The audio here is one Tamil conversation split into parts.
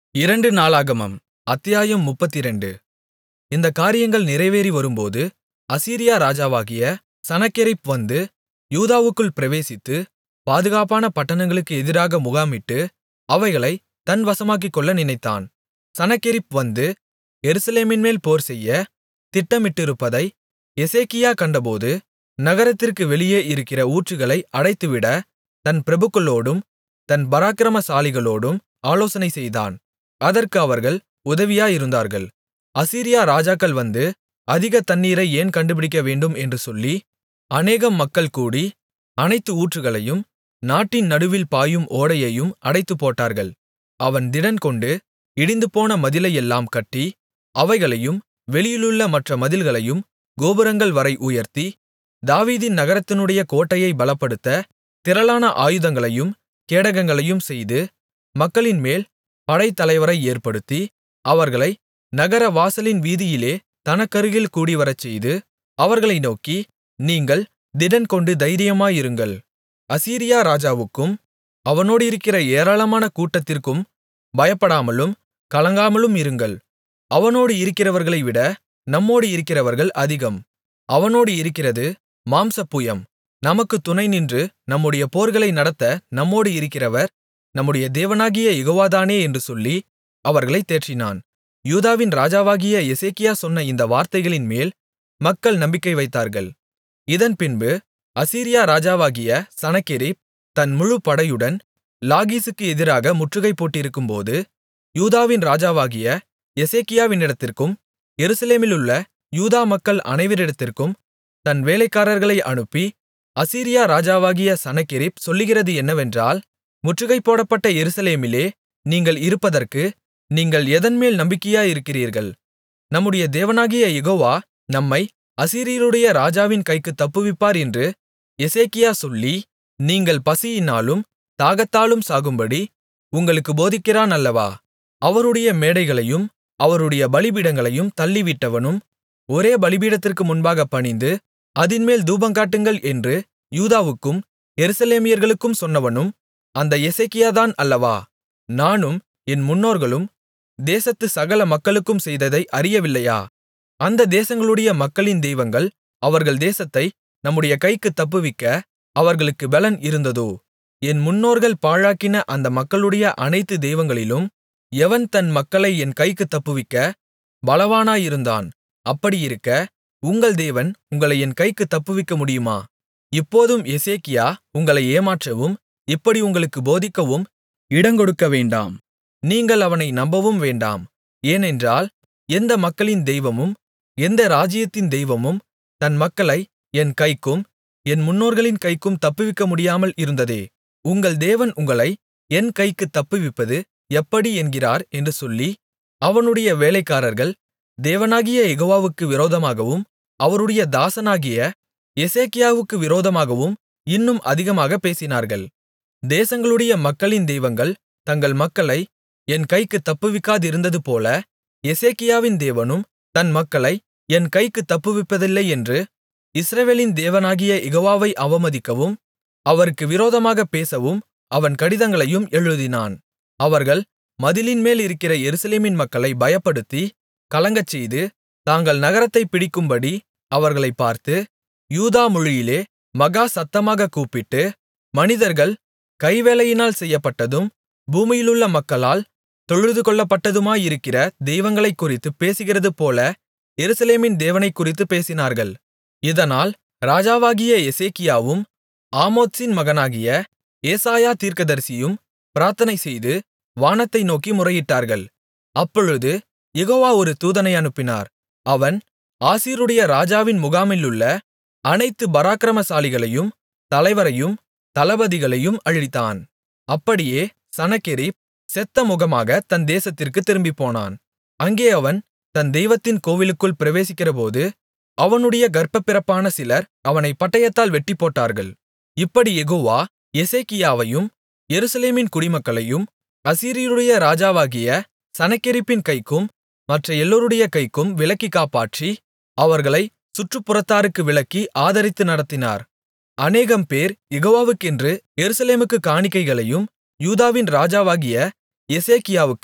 அத்தியாயம் 32. இந்தக் காரியங்கள் நிறைவேறி வரும்போது அசீரியா ராஜாவாகிய சனகெரிப் வந்து யூதாவுக்குள் பிரவேசித்து பாதுகாப்பான பட்டணங்களுக்கு எதிராக முகாமிட்டு அவைகளைத் தன் வசமாக்கிக்கொள்ள நினைத்தான். சனகெரிப் வந்து எருசலேமின்மேல் போர்செய்ய திட்டமிட்டிருப்பதை எசேக்கியா கண்டபோது, நகரத்திற்கு வெளியே இருக்கிற ஊற்றுகளை அடைத்துவிட தன் பிரபுக்களோடும் தன் பராக்கிரமசாலிகளோடும் ஆலோசனை செய்தான். அதற்கு அவர்கள் உதவியாயிருந்தார்கள். அசீரியா ராஜாக்கள் வந்து அதிக தண்ணீரை ஏன் கண்டுபிடிக்கவேண்டும் என்று சொல்லி, அநேகம் மக்கள் கூடி அனைத்து ஊற்றுகளையும் நாட்டின் நடுவில் பாயும் ஓடையையும் அடைத்துப்போட்டார்கள். அவன் திடன்கொண்டு இடிந்துபோன மதிலையெல்லாம் கட்டி, அவைகளையும் வெளியிலுள்ள மற்ற மதில்களையும் கோபுரங்கள் வரை உயர்த்தி, தாவீதின் நகரத்தினுடைய கோட்டையை பலப்படுத்த திரளான ஆயுதங்களையும் கேடகங்களையும் செய்து, மக்களின்மேல் படைத்தலைவரை ஏற்படுத்தி, அவர்களை நகர வாசலின் வீதியிலே தனக்கருகில் கூடிவரச்செய்து, அவர்களை நோக்கி, நீங்கள் திடன்கொண்டு தைரியமாயிருங்கள். அசீரியா ராஜாவுக்கும் அவனோடிருக்கிற ஏராளமான கூட்டத்திற்கும் பயப்படாமலும் கலங்காமலும் இருங்கள். அவனோடு இருக்கிறவர்களைவிட நம்மோடு இருக்கிறவர்கள் அதிகம். அவனோடு இருக்கிறது மாம்சப்புயம். நமக்குத் துணைநின்று நம்முடைய போர்களை நடத்த நம்மோடு இருக்கிறவர் நம்முடைய தேவனாகிய யெகோவாதானே என்று சொல்லி அவர்களைத் தேற்றினான். யூதாவின் ராஜாவாகிய எசேக்கியா சொன்ன இந்த வார்த்தைகளின்மேல் மக்கள் நம்பிக்கை வைத்தார்கள். இதன்பின்பு அசீரியா ராஜாவாகிய சனகெரிப் தன் முழு படையுடன் லாகீசுக்கு எதிராக முற்றுகை போட்டிருக்கும்போது, யூதாவின் ராஜாவாகிய எசேக்கியாவினிடத்திற்கும் எருசலேமிலுள்ள யூதா மக்கள் அனைவரிடத்திற்கும் தன் வேலைக்காரர்களை அனுப்பி, அசீரியா ராஜாவாகிய சனகெரிப் சொல்லுகிறது என்னவென்றால், முற்றுகை போடப்பட்ட எருசலேமிலே நீங்கள் இருப்பதற்கு நீங்கள் எதன்மேல் நம்பிக்கையாயிருக்கிறீர்கள்? நம்முடைய தேவனாகிய யெகோவா நம்மை அசீரியருடைய ராஜாவின் கைக்குத் தப்புவிப்பார் என்று எசேக்கியா சொல்லி, நீங்கள் பசியினாலும் தாகத்தாலும் சாகும்படி உங்களுக்குப் போதிக்கிறான் அல்லவா? அவருடைய மேடைகளையும் அவருடைய பலிபீடங்களையும் தள்ளிவிட்டவனும், ஒரே பலிபீடத்திற்கு முன்பாகப் பணிந்து அதின்மேல் தூபங்காட்டுங்கள் என்று யூதாவுக்கும் எருசலேமியர்களுக்கும் சொன்னவனும் அந்த எசேக்கியாதான் அல்லவா? நானும் என் முன்னோர்களும் தேசத்து சகல மக்களுக்கும் செய்ததை அறியவில்லையா? அந்த தேசங்களுடைய மக்களின் தெய்வங்கள் அவர்கள் தேசத்தை நம்முடைய கைக்குத் தப்புவிக்க அவர்களுக்கு பெலன் இருந்ததோ? என் முன்னோர்கள் பாழாக்கின அந்த மக்களுடைய அனைத்து தெய்வங்களிலும் எவன் தன் மக்களை என் கைக்குத் தப்புவிக்க பலவானாயிருந்தான்? அப்படியிருக்க உங்கள் தேவன் உங்களை என் கைக்குத் தப்புவிக்க முடியுமா? இப்போதும் எசேக்கியா உங்களை ஏமாற்றவும் இப்படி உங்களுக்குப் போதிக்கவும் இடங்கொடுக்க வேண்டாம். நீங்கள் அவனை நம்பவும் வேண்டாம். ஏனென்றால் எந்த மக்களின் தெய்வமும் எந்த ராஜ்ஜியத்தின் தெய்வமும் தன் மக்களை என் கைக்கும் என் முன்னோர்களின் கைக்கும் தப்புவிக்க முடியாமல் இருந்ததே. உங்கள் தேவன் உங்களை என் கைக்குத் தப்புவிப்பது எப்படி என்கிறார் என்று சொல்லி, அவனுடைய வேலைக்காரர்கள் தேவனாகிய யெகோவாவுக்கு விரோதமாகவும் அவருடைய தாசனாகிய எசேக்கியாவுக்கு விரோதமாகவும் இன்னும் அதிகமாகப் பேசினார்கள். தேசங்களுடைய மக்களின் தெய்வங்கள் தங்கள் மக்களை என் கைக்குத் தப்புவிக்காதிருந்ததுபோல, எசேக்கியாவின் தேவனும் தன் மக்களை என் கைக்குத் தப்புவிப்பதில்லை என்று இஸ்ரவேலின் தேவனாகிய யெகோவாவை அவமதிக்கவும் அவருக்கு விரோதமாகப் பேசவும் அவன் கடிதங்களையும் எழுதினான். அவர்கள் மதிலின்மேல் இருக்கிற எருசலேமின் மக்களை பயப்படுத்தி கலங்கச்செய்து, தாங்கள் நகரத்தைப் பிடிக்கும்படி அவர்களைப் பார்த்து, யூதா மொழியிலே மகா சத்தமாகக் கூப்பிட்டு, மனிதர்கள் கைவேலையினால் செய்யப்பட்டதும் பூமியிலுள்ள மக்களால் தொழுதுகொள்ளப்பட்டதுமாயிருக்கிற தெய்வங்களைக் குறித்துப் பேசுகிறதுபோல எருசலேமின் தேவனைக்குறித்துப் பேசினார்கள். இதனால் ராஜாவாகிய எசேக்கியாவும் ஆமோத்சின் மகனாகிய ஏசாயா தீர்க்கதரிசியும் பிரார்த்தனை செய்து வானத்தை நோக்கி முறையிட்டார்கள். அப்பொழுது யெகோவா ஒரு தூதனை அனுப்பினார். அவன் ஆசீருடைய ராஜாவின் முகாமிலுள்ள அனைத்து பராக்கிரமசாலிகளையும் தலைவரையும் தளபதிகளையும் அழித்தான். அப்படியே சனகெரிப் செத்த முகமாகத் தன் தேசத்திற்குத் திரும்பிப்போனான். அங்கே அவன் தன் தெய்வத்தின் கோவிலுக்குள் பிரவேசிக்கிறபோது அவனுடைய கர்ப்பப்பிறப்பான சிலர் அவனைப் பட்டயத்தால் வெட்டிப்போட்டார்கள். இப்படி யெகோவா எசேக்கியாவையும் எருசலேமின் குடிமக்களையும் அசீரியருடைய ராஜாவாகிய சனகெரிப்பின் கைக்கும் மற்ற எல்லோருடைய கைக்கும் விலக்கிக் காப்பாற்றி, அவர்களை சுற்றுப்புறத்தாருக்கு விலக்கி ஆதரித்து நடத்தினார். அநேகம் பேர் யெகோவாவுக்கென்று எருசலேமுக்குக் காணிக்கைகளையும் யூதாவின் ராஜாவாகிய எசேக்கியாவுக்கு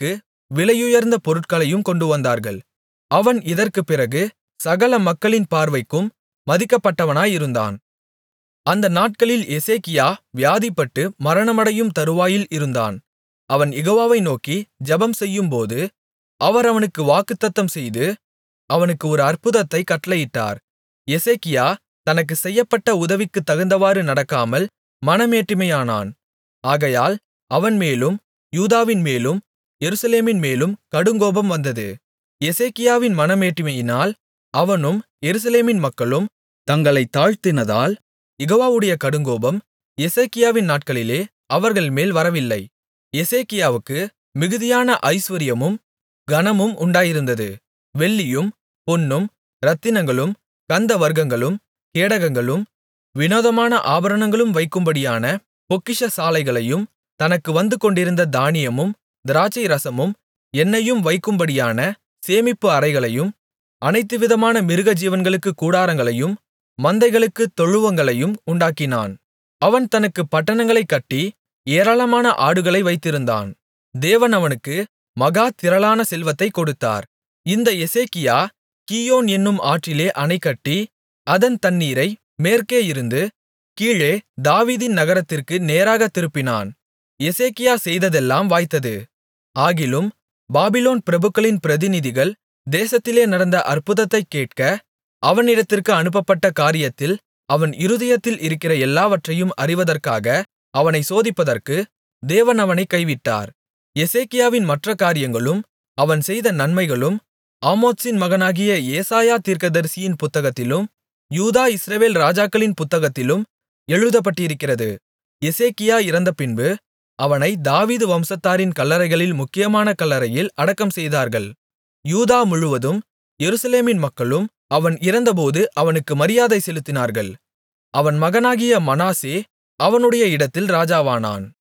விலையுயர்ந்த பொருட்களையும் கொண்டுவந்தார்கள். அவன் இதற்குப் பிறகு சகல மக்களின் பார்வைக்கும் மதிக்கப்பட்டவனாயிருந்தான். அந்த நாட்களில் எசேக்கியா வியாதிப்பட்டு மரணமடையும் தருவாயில் இருந்தான். அவன் யெகோவாவை நோக்கி ஜெபம் செய்யும்போது, அவர் அவனுக்கு வாக்குத்தத்தம்செய்து, அவனுக்கு ஒரு அற்புதத்தைக் கட்டளையிட்டார். எசேக்கியா தனக்குச் செய்யப்பட்ட உதவிக்குத் தகுந்தவாறு நடக்காமல் மனமேட்டிமையானான். ஆகையால் அவன் மேலும் யூதாவின் மேலும் எருசலேமின் மேலும் கடுங்கோபம் வந்தது. எசேக்கியாவின் மனமேட்டிமையினால் அவனும் எருசலேமின் மக்களும் தங்களைத் தாழ்த்தினதால் யெகோவாவுடைய கடுங்கோபம் எசேக்கியாவின் நாட்களிலே அவர்கள் மேல் வரவில்லை. எசேக்கியாவுக்கு மிகுதியான ஐசுவரியமும் கனமும் உண்டாயிருந்தது. வெள்ளியும் பொன்னும் இரத்தினங்களும் கந்தவர்க்கங்களும் கேடகங்களும் வினோதமான ஆபரணங்களும் வைக்கும்படியான பொக்கிஷசாலைகளையும் தனக்கு வந்து கொண்டிருந்த தானியமும் திராட்சை ரசமும் எண்ணெயும் வைக்கும்படியான சேமிப்பு அறைகளையும் அனைத்துவிதமான மிருகஜீவன்களுக்குக் கூடாரங்களையும் மந்தைகளுக்குத் தொழுவங்களையும் உண்டாக்கினான். அவன் தனக்குப் பட்டணங்களைக் கட்டி ஏராளமான ஆடுகளை வைத்திருந்தான். தேவன் அவனுக்கு மகா திரளான செல்வத்தைக் கொடுத்தார். இந்த எசேக்கியா கீயோன் என்னும் ஆற்றிலே அணைகட்டி அதன் தண்ணீரை மேற்கே இருந்து கீழே தாவீதின் நகரத்திற்கு நேராகத் திருப்பினான். எசேக்கியா செய்ததெல்லாம் வாய்த்தது. ஆகிலும் பாபிலோன் பிரபுக்களின் பிரதிநிதிகள் தேசத்திலே நடந்த அற்புதத்தைக் கேட்க அவனிடத்திற்கு அனுப்பப்பட்ட காரியத்தில் அவன் இருதயத்தில் இருக்கிற எல்லாவற்றையும் அறிவதற்காக அவனைச் சோதிப்பதற்கு தேவன் அவனைக் கைவிட்டார். எசேக்கியாவின் மற்ற காரியங்களும் அவன் செய்த நன்மைகளும் ஆமோத்சின் மகனாகிய ஏசாயா தீர்க்கதரிசியின் புத்தகத்திலும் யூதா இஸ்ரவேல் ராஜாக்களின் புத்தகத்திலும் எழுதப்பட்டிருக்கிறது. எசேக்கியா இறந்தபின்பு அவனை தாவீது வம்சத்தாரின் கல்லறைகளில் முக்கியமான கல்லறையில் அடக்கம் செய்தார்கள். யூதா முழுவதும் எருசலேமின் மக்களும் அவன் இறந்தபோது அவனுக்கு மரியாதை செலுத்தினார்கள். அவன் மகனாகிய மனாசே அவனுடைய இடத்தில் ராஜாவானான்.